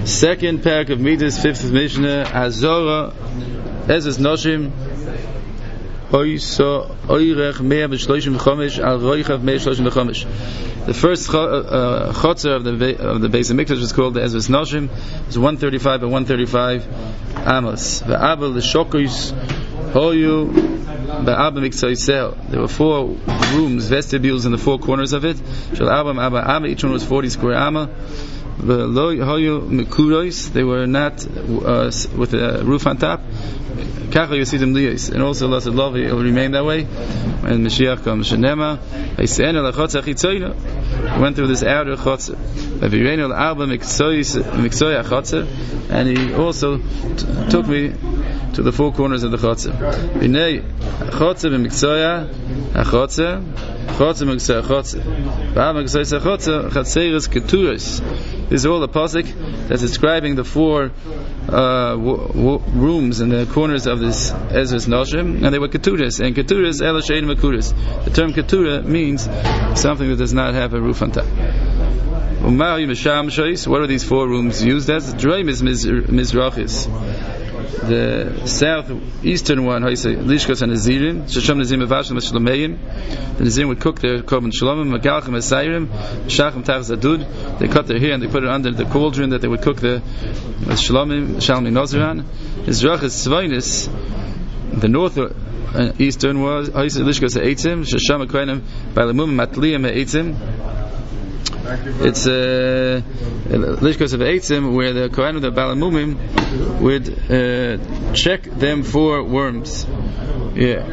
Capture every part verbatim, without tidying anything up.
Second parak of Midas, fifth Mishnah, Azora, Ezes Noshim, Oyso, Oyrech, Mea B'Shloshim V'Chomish, Al Roichav Mea Shloshim V'Chomish. The first chotzer uh, of the of the Beis Hamikdash was called the Ezes Noshim. It was one thirty-five by one thirty-five amos. V'Abel L'Shokos, Hoyu, Ba'Abba Miksoisel. There were four rooms, vestibules in the four corners of it. Shel Abba Abba Amma. Each one was forty square amma. They were not uh, with a roof on top. And also Allah said, "Love, it will remain that way." When Mashiach comes, Shenema, went through this outer chotzer, and he also t- took me to the four corners of the chotzer. This is all a pasuk that's describing the four uh, w- w- rooms in the corners of this Ezras Noshim, and they were keturas. And keturas, el shein mekuras. The term ketura means something that does not have a roof on top. What are these four rooms used as? Droim is mizrachis. The southeastern one, Lishkos and Nazirim, Shasham Nazirim Avashim Shlomeim. The Nazirim would cook their korban shalomim, Magalchim Asayrim, Shachim Tach Zadud. They cut their hair and they put it under the cauldron that they would cook the shalomim, Shalmi Noziran. Mizrachis Tzvainis, the north eastern was Lishkos Eitzim, Shasham Akoinim, Balamum Matliyim Eitzim. It's uh, Lishkos of Eitzim, where the Kohen of the Balamumim would uh, check them for worms. Yeah.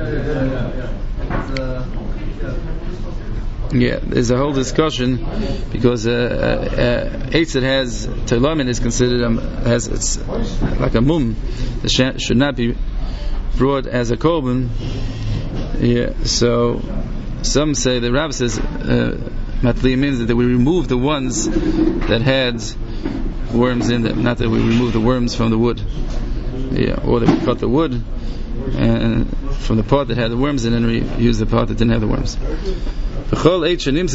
Yeah, there's a whole discussion because uh, uh, Eitz that has Telamin is considered um, has it's like a mum that sh- should not be brought as a korban. Yeah, so some say the Rav says. Uh, Matli means that we remove the ones that had worms in them, not that we remove the worms from the wood. Yeah, or that we cut the wood and from the part that had the worms in, and we use the part that didn't have the worms. As we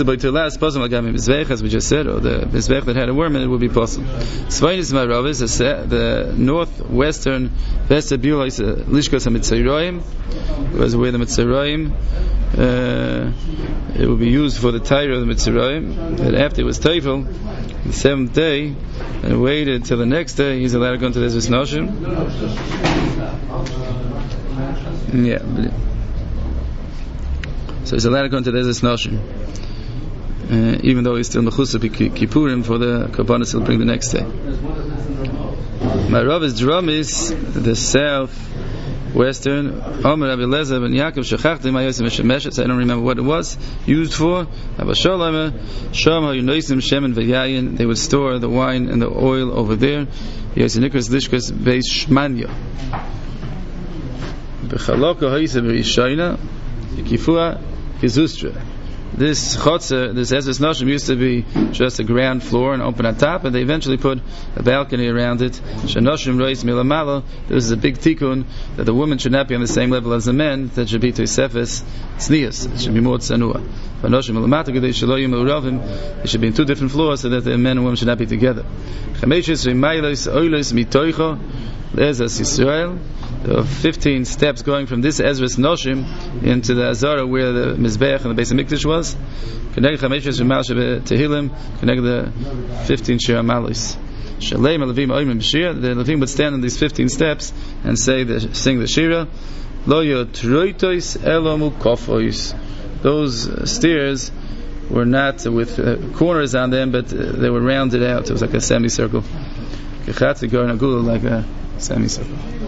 just said, or the mizbech that had a worm in it would be possible. Svainis maravis, the northwestern vestibule is Lishkos HaMitzrayim, was where the Mitzrayim uh, it would be used for the Torah of the Mitzrayim. That after it was Teifel, the seventh day, and waited until the next day, he's allowed to go into the Ezras Noshim. Yeah. So he's allowed to go into the Ezras Noshim, uh, even though he's still Mechusa Kippurim for the Kabbanis he'll bring the next day. My Rav's drum is the south western. Omer Rabbi Lezer ben Yaakov shachachti ma yosem shemeshet. I don't remember what it was used for. Abba Shalom Sham ha'yunoisim shemen v'yayin. They would store the wine and the oil over there. Yosem nikras lishkas beis shmanya. B'chaloko ha'yisem b'rishayna Kifua Kizustra. This chotzer, this Ezras Noshim used to be just a ground floor and open on top, and they eventually put a balcony around it. Shanoshim Reis Milamalo. There was a big tikkun that the woman should not be on the same level as the men. That should be Tosefes Tznius. It should be more tzanua. Shanoshim Milamata Gedei Shaloyim Uravim. It should be in two different floors so that the men and women should not be together. Chameshes Rimaylos Oilos Mitoicho. There's a Yisrael. There are fifteen steps going from this Ezras Noshim into the Azara where the Mizbeach and the Beis Hamikdash was. Connect Chameshes Rimal Shebe Tehillim. Connect the fifteen Shir Amalis. Shalem Levim Oimim B'Shira. The Levim would stand on these fifteen steps and say the sing the Shira. Lo Yotroitos Elomu Kofois. Those stairs were not with uh, corners on them, but uh, they were rounded out. It was like a semicircle. Like a semicircle.